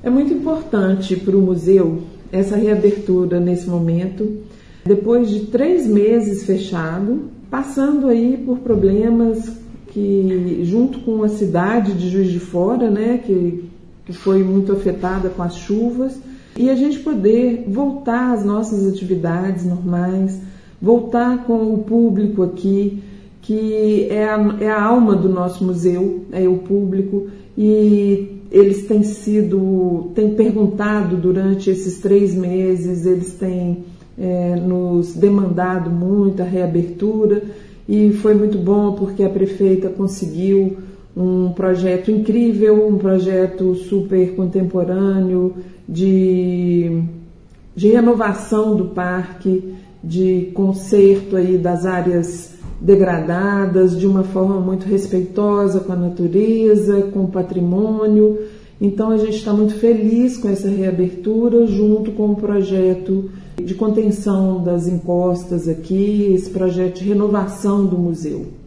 É muito importante para o museu essa reabertura nesse momento, depois de 3 meses fechado, passando aí por problemas que, junto com a cidade de Juiz de Fora, né, que foi muito afetada com as chuvas, e a gente poder voltar às nossas atividades normais, voltar com o público aqui, que é a alma do nosso museu, é o público, e eles têm perguntado durante esses 3 meses, eles têm nos demandado muito a reabertura, e foi muito bom porque a prefeita conseguiu um projeto incrível, um projeto super contemporâneo de renovação do parque, de conserto aí das áreas degradadas, de uma forma muito respeitosa com a natureza, com o patrimônio. Então a gente está muito feliz com essa reabertura, junto com o projeto de contenção das encostas aqui, esse projeto de renovação do museu.